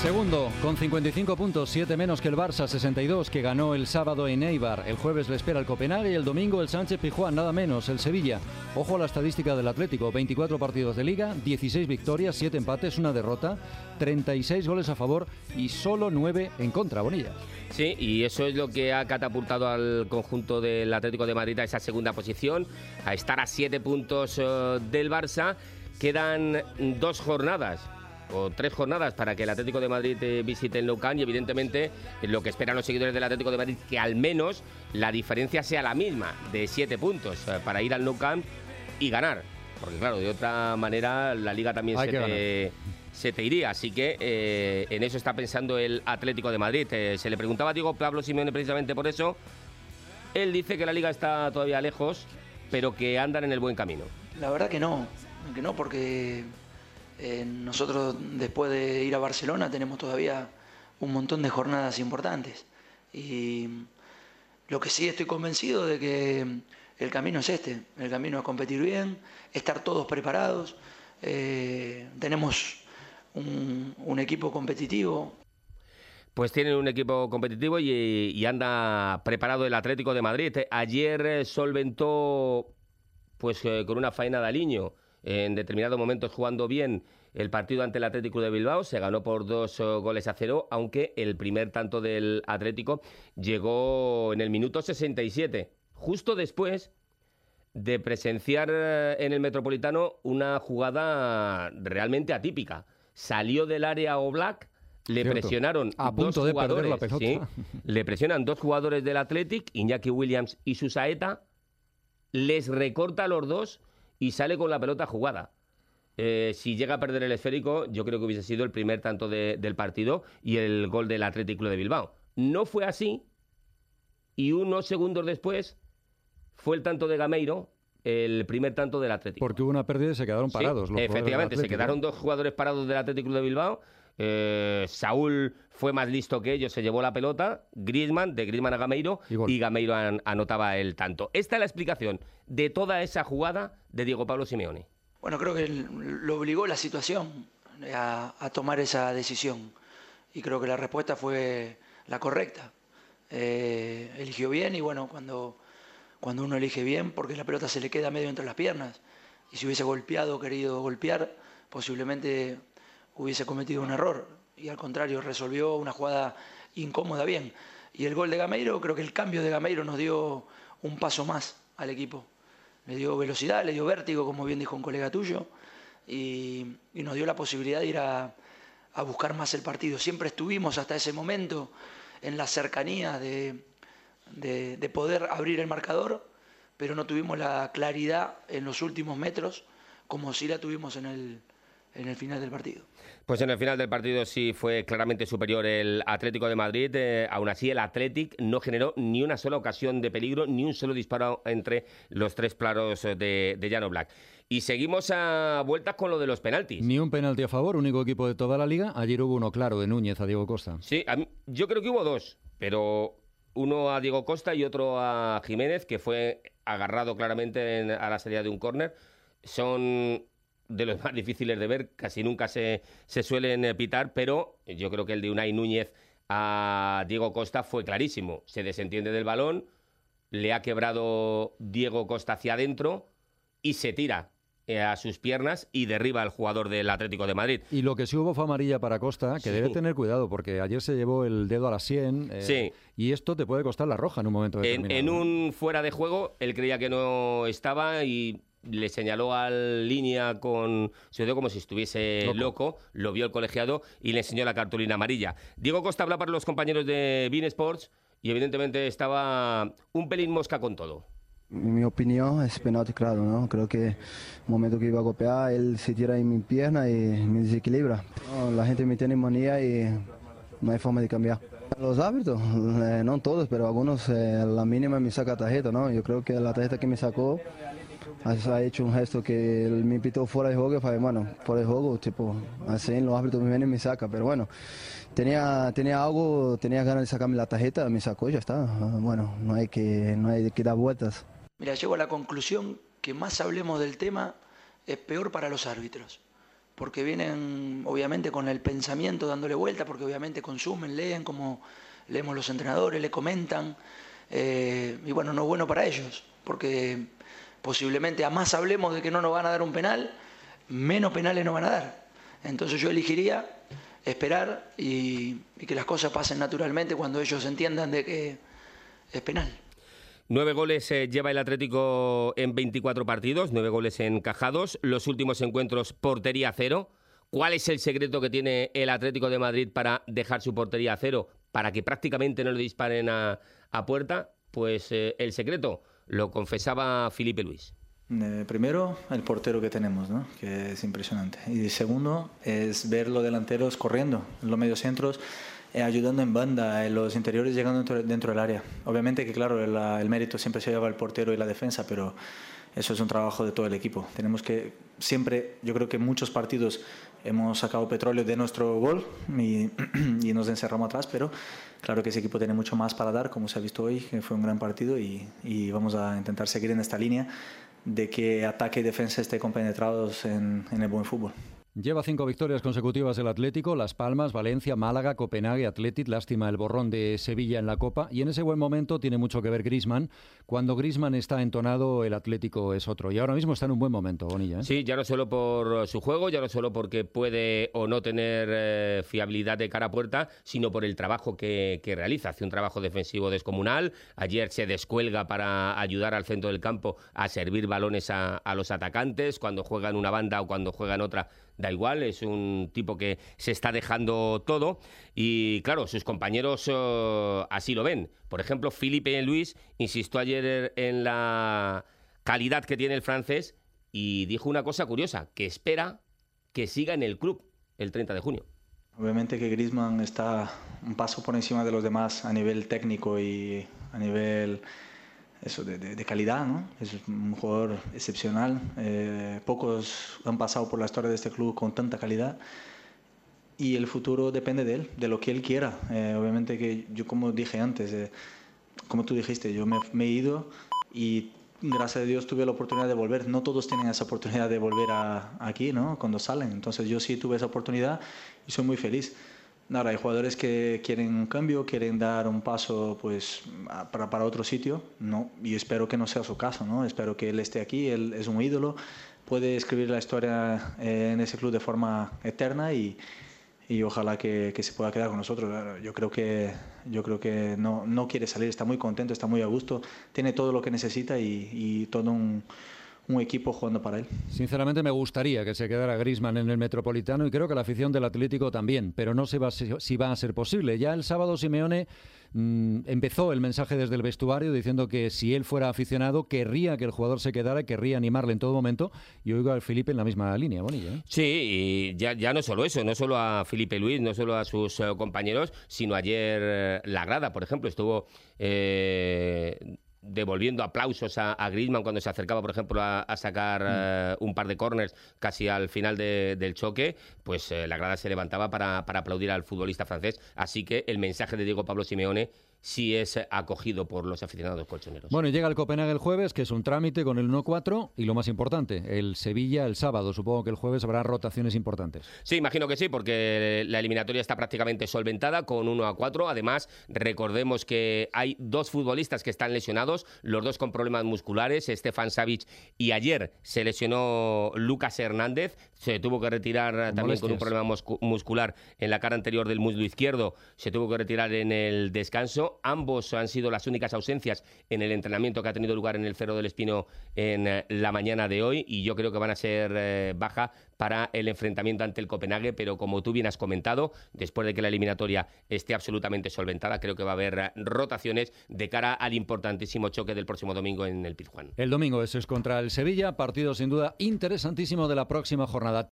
Segundo, con 55 puntos, 7 menos que el Barça, 62, que ganó el sábado en Eibar. El jueves le espera el Copenhague y el domingo el Sánchez Pizjuán, nada menos, el Sevilla. Ojo a la estadística del Atlético, 24 partidos de Liga, 16 victorias, 7 empates, 1 derrota, 36 goles a favor y solo 9 en contra, Bonilla. Sí, y eso es lo que ha catapultado al conjunto del Atlético de Madrid a esa segunda posición, a estar a 7 puntos del Barça. Quedan 2 jornadas o 3 jornadas para que el Atlético de Madrid visite el Nou Camp, y evidentemente lo que esperan los seguidores del Atlético de Madrid que al menos la diferencia sea la misma, de 7 puntos, para ir al Nou Camp y ganar, porque claro, de otra manera la Liga también se te iría, así que en eso está pensando el Atlético de Madrid. Se le preguntaba a Diego Pablo Simeone precisamente por eso. Él dice que la Liga está todavía lejos, pero que andan en el buen camino. La verdad que no porque nosotros después de ir a Barcelona tenemos todavía un montón de jornadas importantes, y lo que sí estoy convencido de que el camino es el camino es competir bien, estar todos preparados, tenemos un equipo competitivo. Pues tienen un equipo competitivo y anda preparado el Atlético de Madrid. Ayer solventó pues con una faena de Aliño, en determinados momentos jugando bien, el partido ante el Atlético de Bilbao. Se ganó por 2-0, aunque el primer tanto del Atlético llegó en el minuto 67, justo después de presenciar en el Metropolitano una jugada realmente atípica. Salió del área Oblak, le presionaron a punto de perder la pelota. ¿sí? Le presionan 2 jugadores del Athletic, Iñaki Williams y Susaeta, les recorta a los 2 y sale con la pelota jugada. Si llega a perder el esférico, yo creo que hubiese sido el primer tanto del partido y el gol del Atlético de Bilbao. No fue así, y unos segundos después fue el tanto de Gameiro, el primer tanto del Atlético. Porque hubo una pérdida y se quedaron parados. Sí, efectivamente, se quedaron 2 jugadores parados del Atlético de Bilbao. Saúl fue más listo que ellos, se llevó la pelota. Griezmann, de Griezmann a Gameiro, y Gameiro anotaba el tanto. Esta es la explicación de toda esa jugada de Diego Pablo Simeone. Bueno, creo que lo obligó la situación a tomar esa decisión, y creo que la respuesta fue la correcta. Eligió bien, y bueno, cuando uno elige bien, porque la pelota se le queda medio entre las piernas, y si hubiese querido golpear, posiblemente hubiese cometido un error, y al contrario resolvió una jugada incómoda bien. Y el gol de Gameiro, creo que el cambio de Gameiro nos dio un paso más al equipo. Le dio velocidad, le dio vértigo, como bien dijo un colega tuyo, y nos dio la posibilidad de ir a buscar más el partido. Siempre estuvimos hasta ese momento en la cercanía de poder abrir el marcador, pero no tuvimos la claridad en los últimos metros como sí la tuvimos en el final del partido. Pues en el final del partido sí fue claramente superior el Atlético de Madrid. Aún así, el Athletic no generó ni una sola ocasión de peligro, ni un solo disparo entre los 3 palos de Jan Oblak. Y seguimos a vueltas con lo de los penaltis. Ni un penalti a favor, único equipo de toda la Liga. Ayer hubo uno claro de Núñez a Diego Costa. Sí, yo creo que hubo 2, pero uno a Diego Costa y otro a Jiménez, que fue agarrado claramente a la salida de un córner. Son de los más difíciles de ver, casi nunca se suelen pitar, pero yo creo que el de Unai Núñez a Diego Costa fue clarísimo. Se desentiende del balón, le ha quebrado Diego Costa hacia adentro y se tira a sus piernas y derriba al jugador del Atlético de Madrid. Y lo que sí hubo fue amarilla para Costa, que debe tener cuidado, porque ayer se llevó el dedo a la sien, y esto te puede costar la roja en un momento determinado. En un fuera de juego, él creía que no estaba y le señaló al línea con su dedo como si estuviese loco, lo vio el colegiado y le enseñó la cartulina amarilla. Diego Costa habla para los compañeros de beIN Sports y evidentemente estaba un pelín mosca con todo. En mi opinión es penalti claro, ¿no? Creo que el momento que iba a golpear, él se tira en mi pierna y me desequilibra. No, la gente me tiene manía y no hay forma de cambiar. Los árbitros, no todos, pero algunos, la mínima me saca tarjeta, ¿no? Yo creo que la tarjeta que me sacó ha hecho un gesto que me pitó fuera de juego, y falei, bueno, fuera de juego, tipo, así los árbitros me vienen y me saca, pero bueno, tenía algo, tenía ganas de sacarme la tarjeta, me sacó y ya está. Bueno, no hay que dar vueltas. Mira, llego a la conclusión que más hablemos del tema es peor para los árbitros, porque vienen obviamente con el pensamiento dándole vuelta, porque obviamente consumen, leen como leemos los entrenadores, le comentan, y bueno, no es bueno para ellos, porque posiblemente a más hablemos de que no nos van a dar un penal, menos penales nos van a dar. Entonces yo elegiría esperar y que las cosas pasen naturalmente cuando ellos entiendan de que es penal. 9 goles lleva el Atlético en 24 partidos, 9 goles encajados. Los últimos encuentros, portería cero. ¿Cuál es el secreto que tiene el Atlético de Madrid para dejar su portería a cero? Para que prácticamente no le disparen a puerta. Pues el secreto lo confesaba Filipe Luis. Primero, el portero que tenemos, ¿no? Que es impresionante. Y segundo, es ver los delanteros corriendo, los mediocentros ayudando en banda, en los interiores llegando dentro del área. Obviamente que, claro, el mérito siempre se lleva el portero y la defensa, pero eso es un trabajo de todo el equipo. Tenemos que siempre, yo creo que en muchos partidos hemos sacado petróleo de nuestro gol y nos encerramos atrás, pero claro que ese equipo tiene mucho más para dar, como se ha visto hoy, que fue un gran partido y vamos a intentar seguir en esta línea de que ataque y defensa estén compenetrados en el buen fútbol. Lleva 5 victorias consecutivas el Atlético, Las Palmas, Valencia, Málaga, Copenhague, Athletic, lástima el borrón de Sevilla en la Copa, y en ese buen momento tiene mucho que ver Griezmann. Cuando Griezmann está entonado, el Atlético es otro, y ahora mismo está en un buen momento, Bonilla, ¿eh? Sí, ya no solo por su juego, ya no solo porque puede o no tener fiabilidad de cara a puerta, sino por el trabajo que realiza. Hace un trabajo defensivo descomunal, ayer se descuelga para ayudar al centro del campo a servir balones a los atacantes, cuando juega en una banda o cuando juega en otra, da igual, es un tipo que se está dejando todo y, claro, sus compañeros así lo ven. Por ejemplo, Filipe Luis insistió ayer en la calidad que tiene el francés y dijo una cosa curiosa, que espera que siga en el club el 30 de junio. Obviamente que Griezmann está un paso por encima de los demás a nivel técnico y a nivel de calidad, ¿no? Es un jugador excepcional. Pocos han pasado por la historia de este club con tanta calidad y el futuro depende de él, de lo que él quiera. Obviamente que yo, como dije antes, como tú dijiste, yo me he ido y gracias a Dios tuve la oportunidad de volver. No todos tienen esa oportunidad de volver aquí, ¿no? Cuando salen. Entonces yo sí tuve esa oportunidad y soy muy feliz. Ahora, hay jugadores que quieren un cambio, quieren dar un paso pues para otro sitio, ¿no? Y espero que no sea su caso, ¿no? Espero que él esté aquí, él es un ídolo, puede escribir la historia en ese club de forma eterna y ojalá que se pueda quedar con nosotros. Yo creo que no quiere salir, está muy contento, está muy a gusto, tiene todo lo que necesita y todo un equipo jugando para él. Sinceramente me gustaría que se quedara Griezmann en el Metropolitano y creo que la afición del Atlético también, pero no sé si va a ser posible. Ya el sábado Simeone empezó el mensaje desde el vestuario diciendo que si él fuera aficionado querría que el jugador se quedara, querría animarle en todo momento, y oigo al Filipe en la misma línea, Bonilla, ¿eh? Sí, y ya no solo eso, no solo a Filipe Luis, no solo a sus compañeros, sino ayer la grada, por ejemplo, estuvo devolviendo aplausos a Griezmann cuando se acercaba, por ejemplo, a sacar un par de córners casi al final del choque, pues la grada se levantaba para aplaudir al futbolista francés. Así que el mensaje de Diego Pablo Simeone sí es acogido por los aficionados colchoneros. Bueno, y llega el Copenhague el jueves, que es un trámite con el 1-4, y lo más importante, el Sevilla el sábado. Supongo que el jueves habrá rotaciones importantes. Sí, imagino que sí, porque la eliminatoria está prácticamente solventada con 1-4. Además, recordemos que hay 2 futbolistas que están lesionados, los 2 con problemas musculares, Stefan Savic, y ayer se lesionó Lucas Hernández, se tuvo que retirar también molestias, con un problema muscular en la cara anterior del muslo izquierdo, se tuvo que retirar en el descanso. Ambos han sido las únicas ausencias en el entrenamiento que ha tenido lugar en el Cerro del Espino en la mañana de hoy, y yo creo que van a ser baja para el enfrentamiento ante el Copenhague, pero como tú bien has comentado, después de que la eliminatoria esté absolutamente solventada, creo que va a haber rotaciones de cara al importantísimo choque del próximo domingo en el Pizjuán. El domingo eso es contra el Sevilla, partido sin duda interesantísimo de la próxima jornada.